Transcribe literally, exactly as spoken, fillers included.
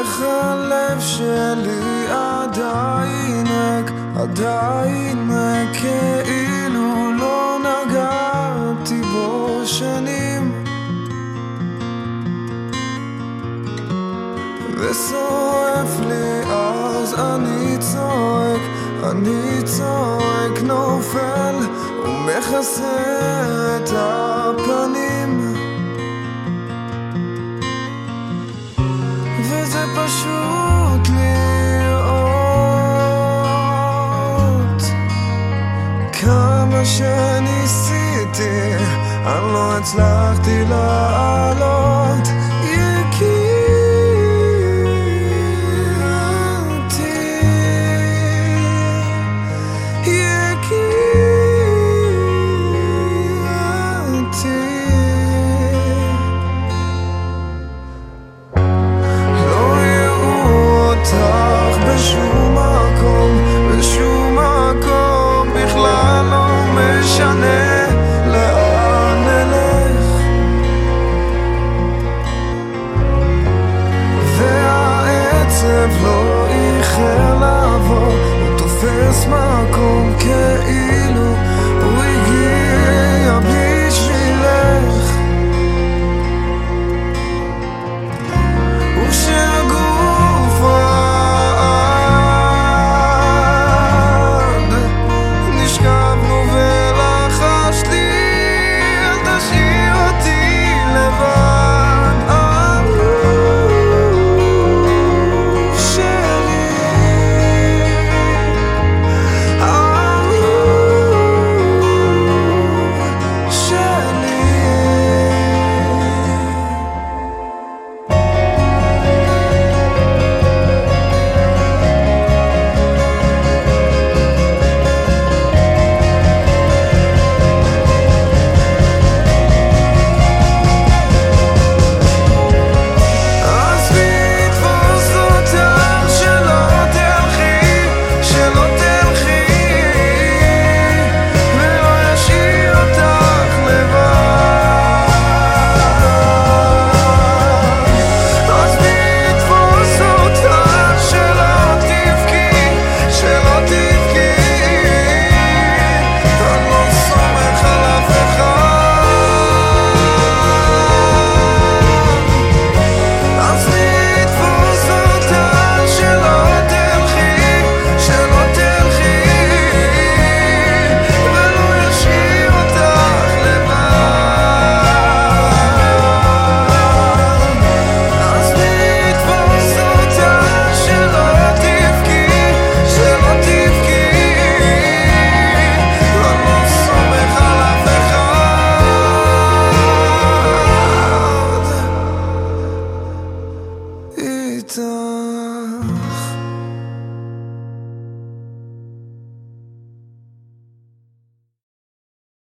איך הלב שלי עדיין ריק, עדיין ריק, כאילו לא נגעתי בו שנים. ושורף לי אז אני צועק, אני צועק, נופל ומכסה את הפנים. וזה פשוט לראות כמה שניסיתי, אני לא הצלחתי לעלות. בשום מקום, בשום מקום, בכלל לא משנה לאן נלך. והעצב לא איחר לבוא, הוא תופס מקום כאילו